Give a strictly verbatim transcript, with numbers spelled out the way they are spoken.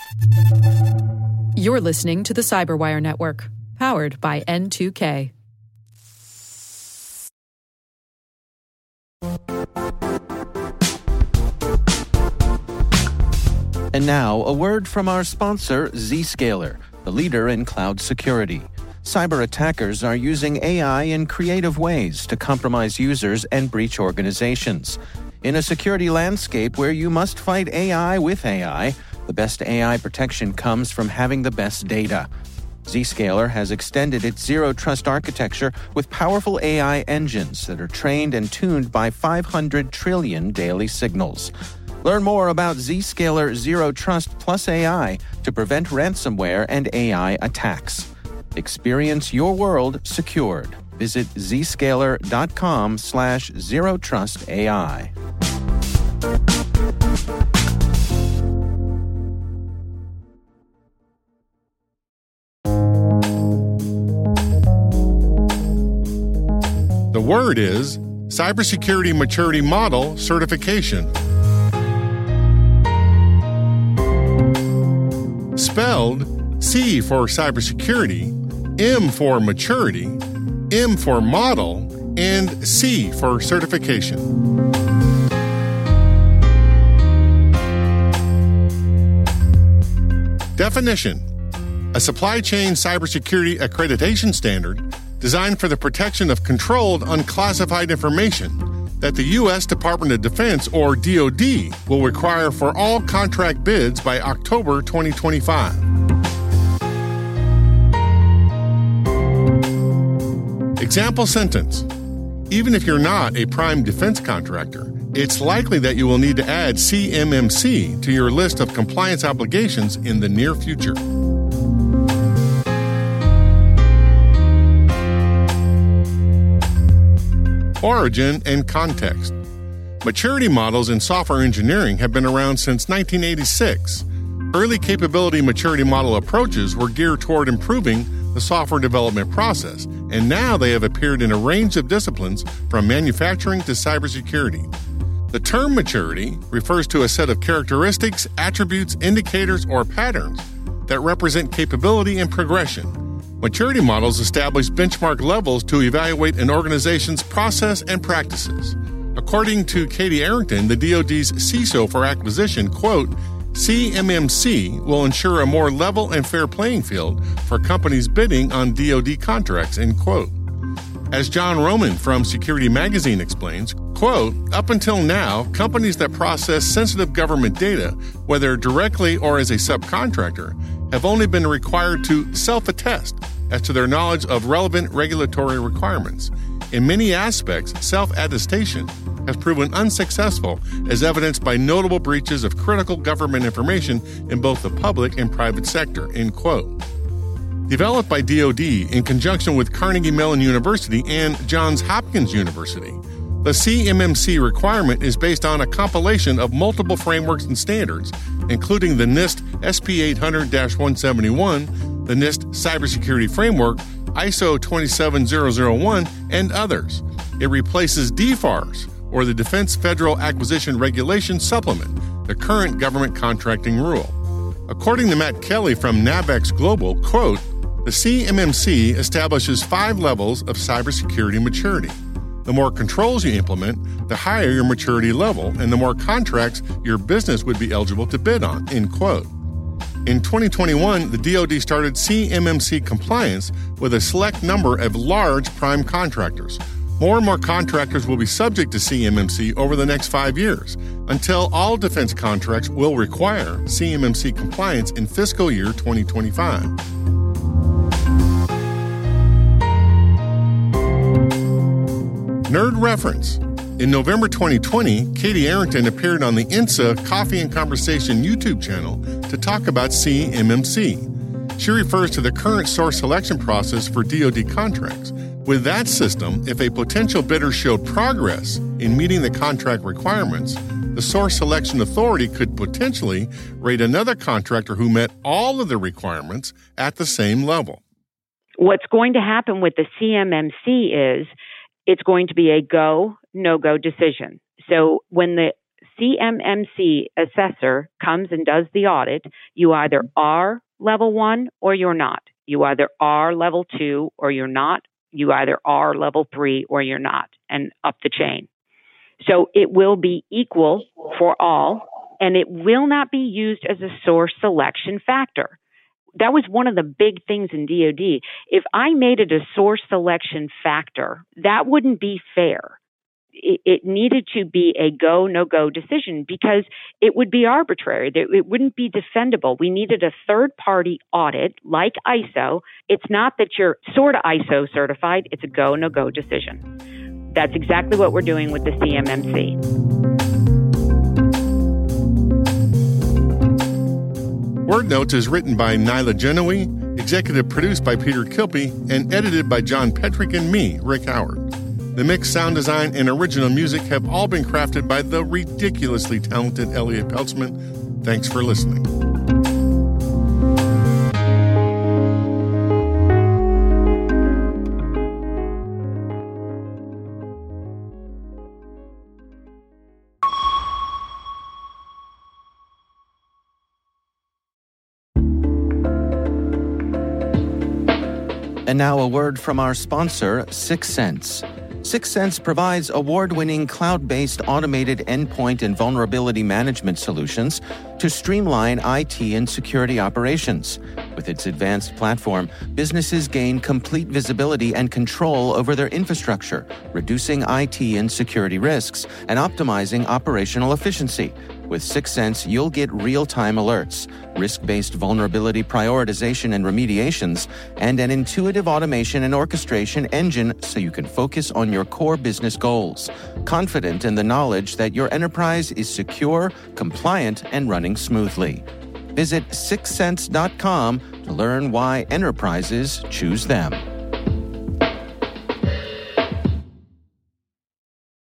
You're listening to the Cyberwire Network, powered by N two K. And now, a word from our sponsor, Zscaler, the leader in cloud security. Cyber attackers are using A I in creative ways to compromise users and breach organizations. In a security landscape where you must fight A I with A I, the best A I protection comes from having the best data. Zscaler has extended its zero-trust architecture with powerful A I engines that are trained and tuned by five hundred trillion daily signals. Learn more about Zscaler Zero Trust Plus A I to prevent ransomware and A I attacks. Experience your world secured. Visit zscaler.com slash zero trust AI. The word is Cybersecurity Maturity Model Certification. Spelled C for cybersecurity, M for maturity, M for model, and C for certification. Definition: a supply chain cybersecurity accreditation standard designed for the protection of controlled, unclassified information that the U S Department of Defense, or D O D, will require for all contract bids by October twenty twenty-five. Example sentence: even if you're not a prime defense contractor, it's likely that you will need to add C M M C to your list of compliance obligations in the near future. Origin and context. Maturity models in software engineering have been around since nineteen eighty-six. Early capability maturity model approaches were geared toward improving the software development process, and now they have appeared in a range of disciplines from manufacturing to cybersecurity. The term maturity refers to a set of characteristics, attributes, indicators, or patterns that represent capability and progression. Maturity models establish benchmark levels to evaluate an organization's process and practices. According to Katie Arrington, the D O D's C I S O for acquisition, quote, C M M C will ensure a more level and fair playing field for companies bidding on D O D contracts, end quote. As John Roman from Security Magazine explains, quote, up until now, companies that process sensitive government data, whether directly or as a subcontractor, have only been required to self-attest as to their knowledge of relevant regulatory requirements. In many aspects, self-attestation has proven unsuccessful, as evidenced by notable breaches of critical government information in both the public and private sector, end quote. Developed by D O D in conjunction with Carnegie Mellon University and Johns Hopkins University, the C M M C requirement is based on a compilation of multiple frameworks and standards, including the NIST S P eight hundred dash one seventy-one, the NIST Cybersecurity Framework, I S O twenty-seven thousand one, and others. It replaces D FARS, or the Defense Federal Acquisition Regulation Supplement, the current government contracting rule. According to Matt Kelly from Navex Global, quote, the C M M C establishes five levels of cybersecurity maturity. The more controls you implement, the higher your maturity level, and the more contracts your business would be eligible to bid on, end quote. In twenty twenty-one, the D O D started C M M C compliance with a select number of large prime contractors. More and more contractors will be subject to C M M C over the next five years, until all defense contracts will require C M M C compliance in fiscal year twenty twenty-five. Nerd reference. In November twenty twenty, Katie Arrington appeared on the I N S A Coffee and Conversation YouTube channel to talk about C M M C. She refers to the current source selection process for D O D contracts. With that system, if a potential bidder showed progress in meeting the contract requirements, the source selection authority could potentially rate another contractor who met all of the requirements at the same level. What's going to happen with the C M M C is it's going to be a go, no-go decision. So when the C M M C assessor comes and does the audit, you either are level one or you're not. You either are level two or you're not. You either are level three or you're not, and up the chain. So it will be equal for all, and it will not be used as a source selection factor. That was one of the big things in D O D. If I made it a source selection factor, that wouldn't be fair. It, it needed to be a go, no-go decision because it would be arbitrary. It wouldn't be defendable. We needed a third-party audit like I S O. It's not that you're sort of I S O certified. It's a go, no-go decision. That's exactly what we're doing with the C M M C. Word Notes is written by Nyla Genoe, executive produced by Peter Kilpie, and edited by John Petrick and me, Rick Howard. The mix, sound design, and original music have all been crafted by the ridiculously talented Elliot Peltzman. Thanks for listening. And now a word from our sponsor, Syxsense. Syxsense provides award-winning cloud-based automated endpoint and vulnerability management solutions to streamline I T and security operations. With its advanced platform, businesses gain complete visibility and control over their infrastructure, reducing I T and security risks and optimizing operational efficiency. With Syxsense, you'll get real-time alerts, risk-based vulnerability prioritization and remediations, and an intuitive automation and orchestration engine so you can focus on your core business goals, confident in the knowledge that your enterprise is secure, compliant, and running smoothly. Visit syxsense dot com to learn why enterprises choose them.